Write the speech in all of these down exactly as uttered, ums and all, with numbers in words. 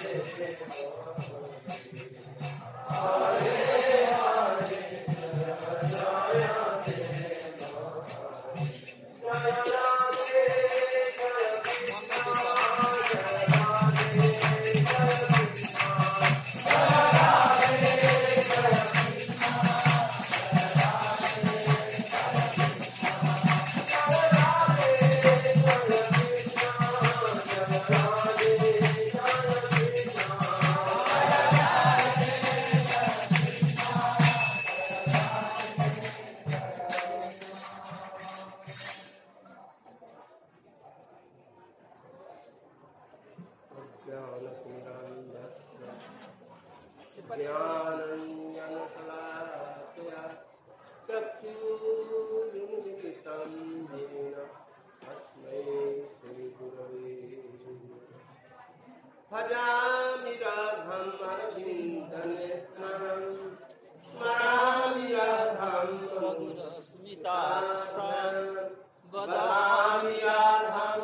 भजामि राधम् अरविन्दनेत्रम् स्मरामि राधम् मधुरस्मितास्याम् वदामि राधम्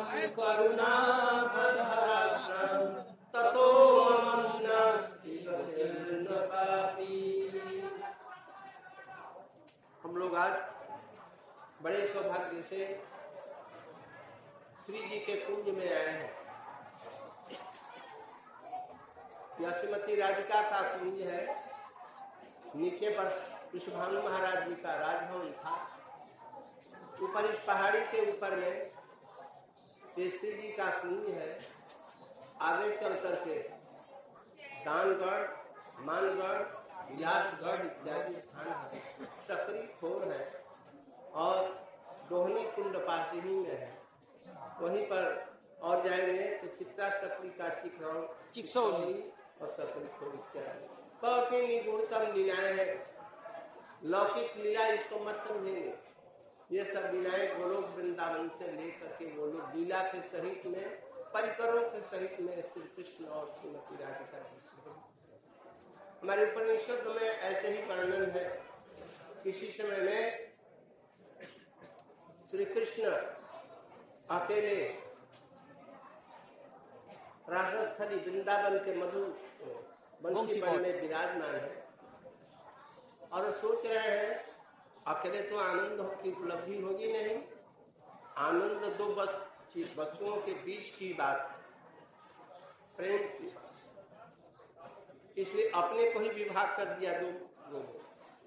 करुणाभरात्रम् ततो मम नास्ति गतिर्न पापी। हम लोग आज बड़े सौभाग्य से श्री जी के कुंज में आए हैं। यह श्रीमती राधिका का कुंज है। नीचे पर कृष्णभानु महाराज जी का राजभवन था। ऊपर इस पहाड़ी के ऊपर में ये श्री जी का कुंज है। आगे चल करके दानगढ़, मानगढ़, व्यासगढ़ इत्यादि स्थान है। सकरी खोर है और दोहनी कुंड पास ही में है। वहीं पर और जाएंगे तो चित्रा सकरी का चिकरौल, चिकसौली और सकरी खोर इत्यादि बहुत ही निगुणतम लीलाएं हैं। लौकिक लीला इसको मत समझेंगे। ये सब लीलाएं गोलोक वृंदावन से लेकर के वो लोग लीला के सहित में, परिकरों के सहित में श्री कृष्ण और श्रीमती राधिका जी। हमारे उपनिषद में ऐसे ही वर्णन है। किसी समय में श्री कृष्ण अकेले राजस्थली वृंदावन के मधु बंसी वन में विराजमान है और सोच रहे हैं अकेले तो आनंद की उपलब्धि होगी नहीं। आनंद दो बस वस्तुओं के बीच की बात, प्रेम की बात, इसलिए अपने को ही विभाग कर दिया दो लोगों।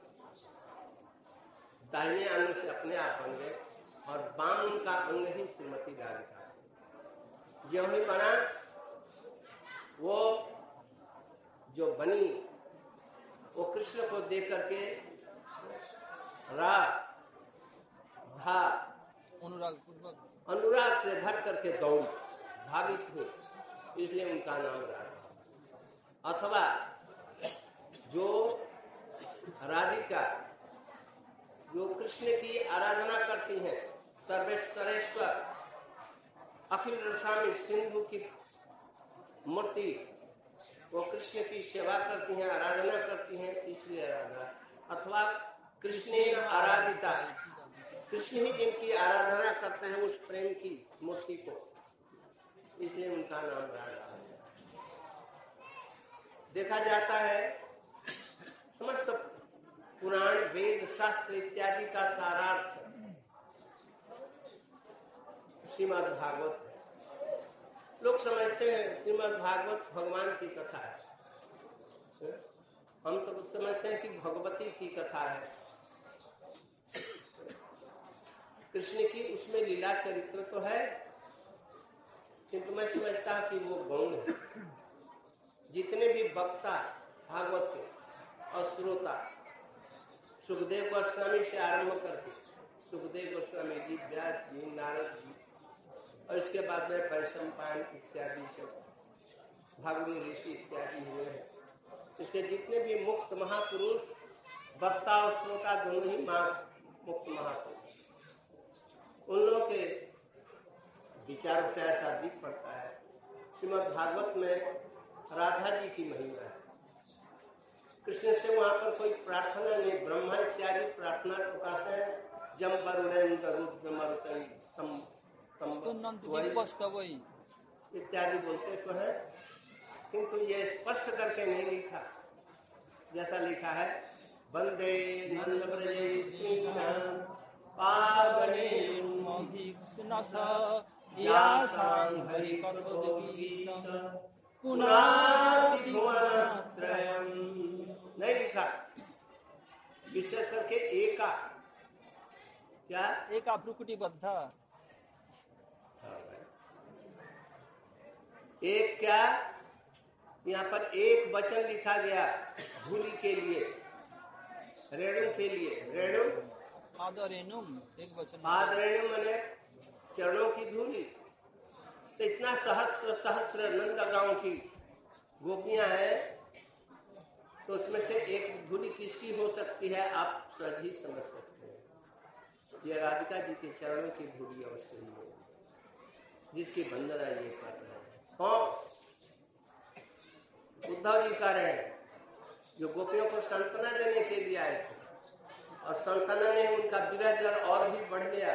दाहिने अंग से अपने आप बन गए और बाम उनका अंग ही श्रीमती राधिका। जो ही बना वो जो बनी वो कृष्ण को देख करके राग धा अनुराग पूर्वक अनुराग से भर करके दौड़ी, भावित हुई, इसलिए उनका नाम राधा। अथवा जो राधिका जो कृष्ण की आराधना करती हैं, सर्वेश्वरेश्वर अखिल रसामी सिंधु की मूर्ति, वो कृष्ण की सेवा करती हैं, आराधना करती हैं, इसलिए आराधना। अथवा कृष्ण आराधिता, कृष्ण ही जिनकी आराधना करते हैं उस प्रेम की मूर्ति को, इसलिए उनका नाम राधा है। देखा जाता है समस्त पुराण, वेद, शास्त्र इत्यादि का सारार्थ श्रीमद् भागवत है। लोग समझते हैं श्रीमद् भागवत भगवान की कथा है, हम तो समझते हैं कि भगवती की कथा है। कृष्ण की उसमें लीला चरित्र तो है, किंतु मैं समझता कि वो गौण है। जितने भी वक्ता भागवत के और श्रोता, सुखदेव गोस्वामी से आरंभ करके सुखदेव गोस्वामी जी, व्यास जी, नारद जी और इसके बाद में वैशंपायन इत्यादि सब भागवती ऋषि इत्यादि हुए हैं। इसके जितने भी मुक्त महापुरुष, वक्ता और श्रोता दोनों ही मुक्त महापुरुष, उन लोगों के विचारों से ऐसा दिख पड़ता है। श्रीमद् भागवत में राधा जी की महिमा है। कृष्ण से वहाँ पर कोई प्रार्थना नहीं, ब्रह्मा इत्यादि प्रार्थना तो कहते हैं, जम वरुणेन्द्र रुद्र मरुतई इत्यादि बोलते तो है, किंतु ये स्पष्ट करके नहीं लिखा, जैसा लिखा है वंदे नंद ब्रजेश पावने यासां हरि कथोद्गीत पुनाति भुवनत्रयम्। नहीं लिखा, विशेष करके एका, क्या एका भ्रुकुटिबद्ध, एक क्या यहाँ पर एक वचन लिखा गया धूलि के लिए, रेणु के लिए, रेणु आदरेणुम एक वचन, आदरेणु माने चरणों की धूलि। तो इतना सहस्र सहस्र नंदगांव की गोपियां हैं, तो उसमें से एक धूलि किसकी हो सकती है, आप सहज ही समझ सकते हैं। ये राधिका जी के चरणों की धूलि अवश्य ही है, जिसकी वंदना ये कर रहे हैं। कौन? उद्धव जी कर रहे हैं, जो गोपियों को सांत्वना देने के लिए आए थे, और सांत्वना ने उनका विरह जल और भी बढ़ गया।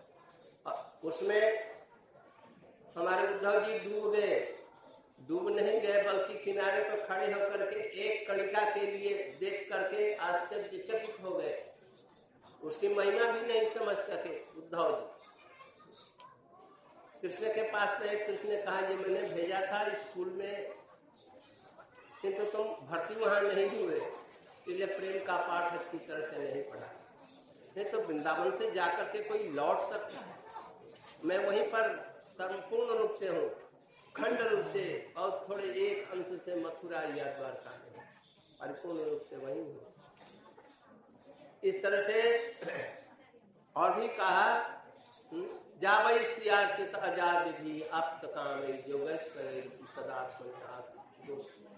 उसमें हमारे उद्धव जी डूब गए, डूब नहीं गए बल्कि किनारे पर खड़े होकर के एक कणिका के लिए देख करके आश्चर्यचकित हो गए, उसकी महिमा भी नहीं समझ सके उद्धव जी। कृष्ण के पास में एक कृष्ण ने कहा, ये मैंने भेजा था स्कूल में, किंतु तुम भर्ती वहां नहीं हुए, इसलिए प्रेम का पाठ अच्छी तरह से नहीं पढ़ा। नहीं तो वृंदावन से जाकर के कोई लौट सकता है, मैं वहीं पर संपूर्ण रूप से हूँ, खंड रूप से, और थोड़े एक अंश से मथुरा या द्वारका में परिपूर्ण रूप से वहीं हूँ। इस तरह से और भी कहा, जावै सियाचित अजादि आप्त कामे जोगेश्वर सदात्मनि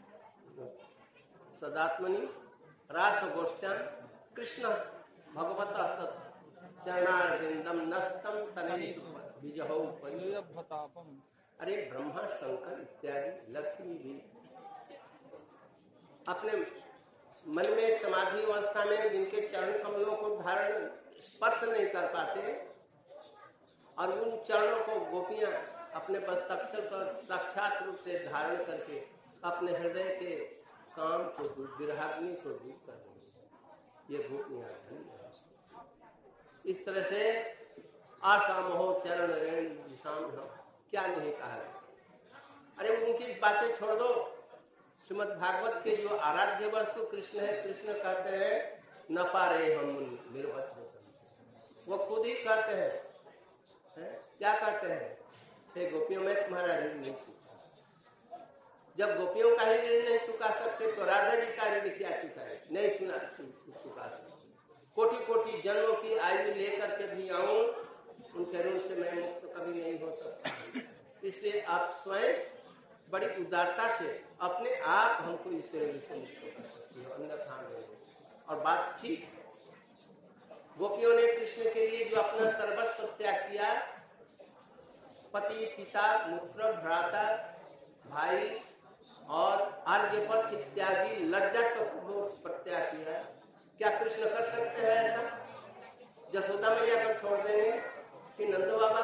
सदात्मनि रास गोष्ठ्यां कृष्ण भगवत चरणारविंदम नस्तम तनय विजहौ परिलभतापम। अरे ब्रह्मा शंकर इत्यादि लक्ष्मी भी अपने मन में समाधि अवस्था में जिनके चरण कमलों को धारण स्पर्श नहीं कर पाते, और उन चरणों को गोपियां अपने मस्तक पर साक्षात रूप से धारण करके अपने हृदय के काम को दूर, विरहाग्नि को दूर कर देंगे। ये गोपियां हैं। इस तरह से आशा मोह चरण रेण दिशाम, क्या नहीं कहा। अरे उनकी बातें छोड़ दो, श्रीमद् भागवत के जो आराध्य वस्तु कृष्ण है, कृष्ण कहते हैं न पारे हम निर्वत, वो खुद ही कहते हैं, है? क्या कहते हैं, हे गोपियों में तुम्हारा ऋण नहीं चुका। जब गोपियों का ही ऋण नहीं चुका सकते तो राधा जी का ऋण क्या चुकाए, नहीं चुना चुका सकते। कोटि कोटि जन्मों की आयु लेकर के भी आऊं, उनके ऋण से मैं मुक्त कभी नहीं हो सकता। इसलिए आप स्वयं बड़ी उदारता से अपने आप हमको इस ऋण से मुक्त कर सकती हो, अन्यथा नहीं। और बात ठीक है, गोपियों ने कृष्ण के लिए जो अपना सर्वस्व त्याग किया, पति पिता पुत्र भ्राता भाई और आर्यपथ इत्यादि लज्जा को प्रत्याग किया, क्या कृष्ण कर सकते हैं ऐसा? जसोदा मैया को छोड़ देंगे कि नंद बाबा